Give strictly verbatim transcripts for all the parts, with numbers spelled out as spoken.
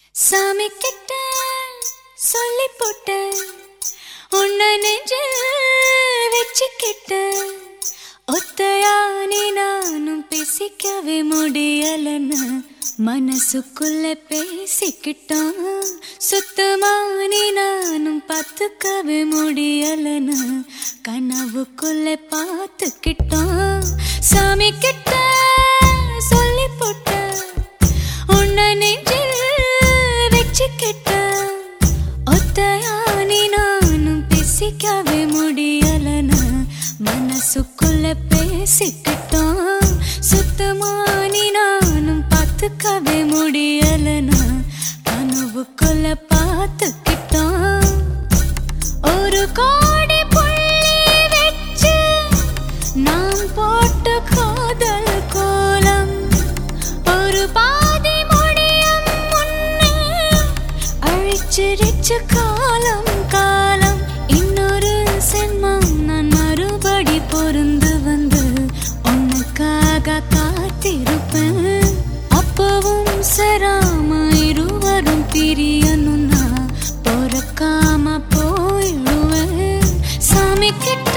சாமி கிட்ட சொல்லி போட்ட உன்னை நெஞ்சில் வச்சுக்கிட்ட ஒத்தையானி நானும் பேசிக்கவே முடியலன்னு மனசுக்குள்ள பேசிக்கிட்டான். சுத்தமானி நானும் பார்த்துக்கவே முடியலன்னு கனவுக்குள்ள பார்த்துக்கிட்டான். சாமி கிட்ட சொல்லி போட்ட உன்னை நெஞ்சில் வச்சுக்கிட்ட ஒத்தையானி நானும் பேசிக்கவே முடியலன்னு மனசுக்குள்ள பேசிக்கிட்டான். சுத்தமானி நானும் பார்த்துக்கவே முடியலன்னு கனவுக்குள்ள பார்த்துக்கிட்டான். ஒரு கோடி புள்ளி வச்சு நாம் போட்ட காதல் கோலம் ஒரு பாதி முடியும் முன்னே அழிச்சிருச்சு காலம் காலம். இன்னொரு சென்மம் நான் மறுபடி பொருந்து வந்து உனக்காக காத்திருப்பேன். அப்பவும் சராம இருவரும் பிரியணும்னா பொறுக்காம போயிடுவேன். சாமி கிட்ட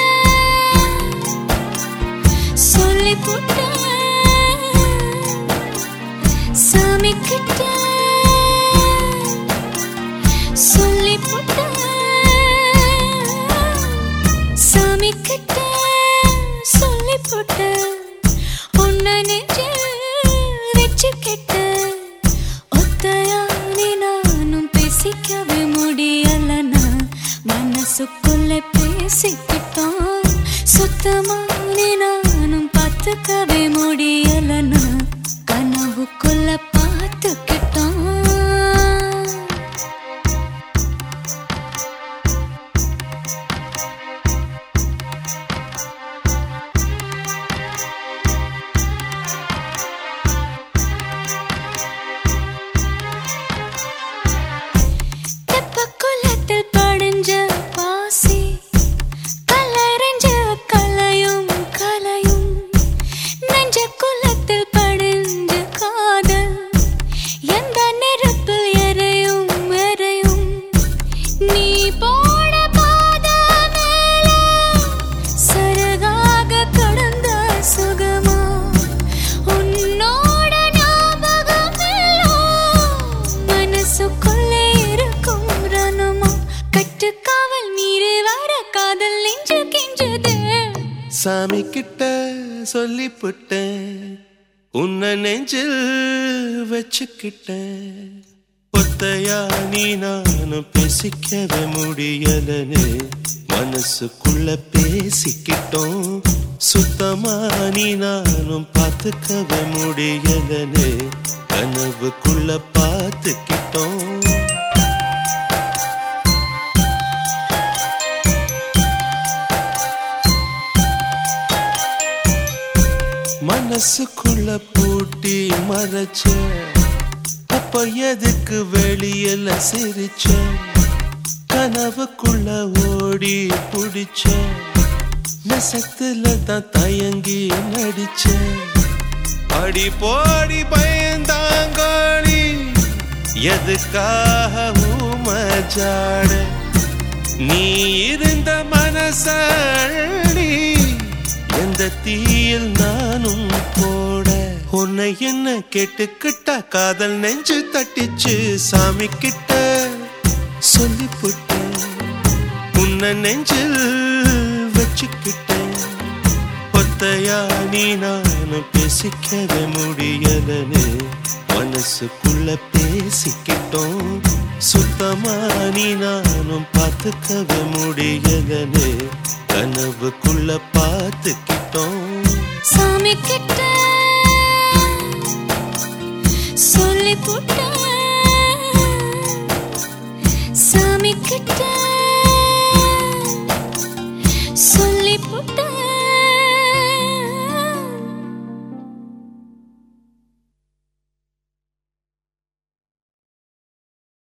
சொல்லி போட்டேன். சாமி கிட்ட சொல்லி போட்டேன். சாமி கிட்ட சொல்லி போட்டேன். உன்னை நெஞ்சில் வச்சுக்கிட்ட ஒத்தையானி நானும் பேசிக்கவே முடியலன்னா மனசுக்குள்ள பேசிக்கிட்டோம். சுத்தமானி நானும் பார்த்துக்கவே முடியலன்னா கனவுக்குள்ள பார்த்துக்கிட்டோம். தெப்பக்குளத்தில் படிஞ்ச பாசி கலரஞ்ச கலையும் கலையும் நெஞ்ச குளத்தில் படிஞ்ச காதல் எந்த நெருப்பில் எரையும் எரையும். நீ போட பாத மேல சரகாக கடந்த சுகமா உன்னோட ஞாபகம் எல்லாம் மனசுக்குள்ளே இருக்கும் ரணமா. கட்டுக்காவல் மீறி வர காதல் நெஞ்சு கெஞ்சது. சாமி கிட்ட சொல்லி புட்டேன் உன்னை நெஞ்சில் வச்சுக்கிட்டேன். ஒத்தையா நீ நானும் பேசிக்கவே முடியலன்னு மனசுக்குள்ள பேசிக்கிட்டோம். சுத்தமா நீ நானும் பார்த்துக்கவே முடியலன்னு கனவுக்குள்ள பார்த்துக்கிட்டோம். மனசுக்குள்ள பூட்டி மறைச்ச அப்ப எதுக்கு வெளியில சிரிச்ச கனவுக்குள்ள ஓடி புடிச்ச நெசத்துல தான் தயங்கி நடிச்ச. அடி போடி பயந்தாங்கோழி எதுக்காக ஊமஜாட நீ இருந்த மனசடி எந்த தீயில் நானும் போட. உன்னை என்ன கேட்டுக்கிட்டா காதல் நெஞ்சு தட்டிச்சு. சாமி கிட்ட சொல்லி போட்டேன் உன்னை நெஞ்சில் வச்சுக்கிட்டேன். ஒத்தையா நீ நானும் பேசிக்கவே முடியலன்னு மனசுக்குள்ள பேசிக்கிட்டோம். சுத்தமா நீ நானும் பார்த்துக்கவே முடியலன்னு கனவுக்குள்ள பார்த்துக்கிட்டோம். சாமி கிட்ட சொல்லி போட்ட. சாமி கிட்ட